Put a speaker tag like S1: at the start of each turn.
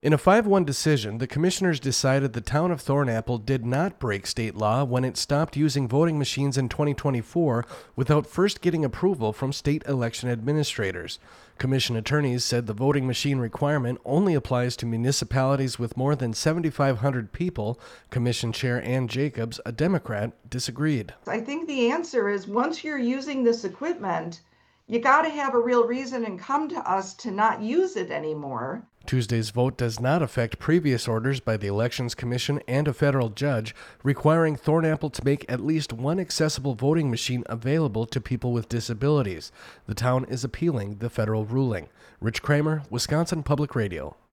S1: In a 5-1 decision, the commissioners decided the town of Thornapple did not break state law when it stopped using voting machines in 2024 without first getting approval from state election administrators. Commission attorneys said the voting machine requirement only applies to municipalities with more than 7,500 people. Commission Chair Ann Jacobs, a Democrat, disagreed.
S2: I think the answer is once you're using this equipment, you got to have a real reason and come to us to not use it anymore.
S1: Tuesday's vote does not affect previous orders by the Elections Commission and a federal judge requiring Thornapple to make at least one accessible voting machine available to people with disabilities. The town is appealing the federal ruling. Rich Kramer, Wisconsin Public Radio.